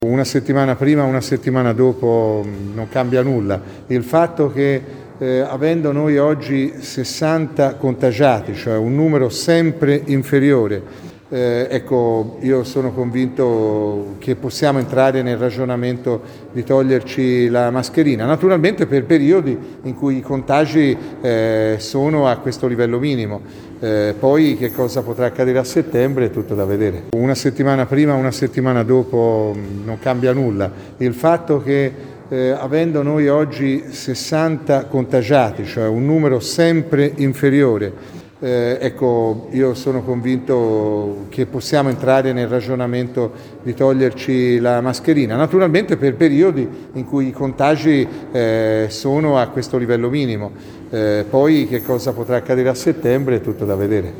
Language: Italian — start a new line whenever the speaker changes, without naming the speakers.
Una settimana prima, una settimana dopo non cambia nulla. Il fatto che avendo noi oggi 60 contagiati, cioè un numero sempre inferiore, io sono convinto che possiamo entrare nel ragionamento di toglierci la mascherina, naturalmente per periodi in cui i contagi sono a questo livello minimo. Poi che cosa potrà accadere a settembre è tutto da vedere. Una settimana prima, una settimana dopo non cambia nulla. Il fatto che avendo noi oggi 60 contagiati, cioè un numero sempre inferiore, io sono convinto che possiamo entrare nel ragionamento di toglierci la mascherina, naturalmente per periodi in cui i contagi sono a questo livello minimo. Poi che cosa potrà accadere a settembre è tutto da vedere.